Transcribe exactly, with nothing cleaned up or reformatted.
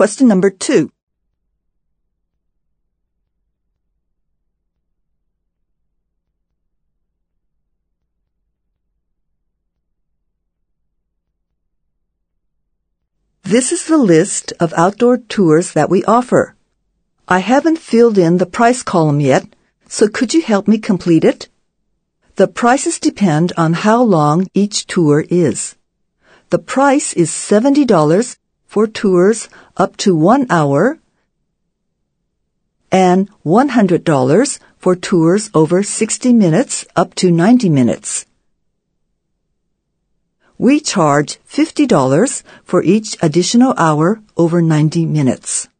question number two. This is the list of outdoor tours that we offer. I haven't filled in the price column yet, so could you help me complete it? The prices depend on how long each tour is. The price is seventy dollars for tours up to one hour and one hundred dollars for tours over sixty minutes up to ninety minutes. We charge fifty dollars for each additional hour over ninety minutes.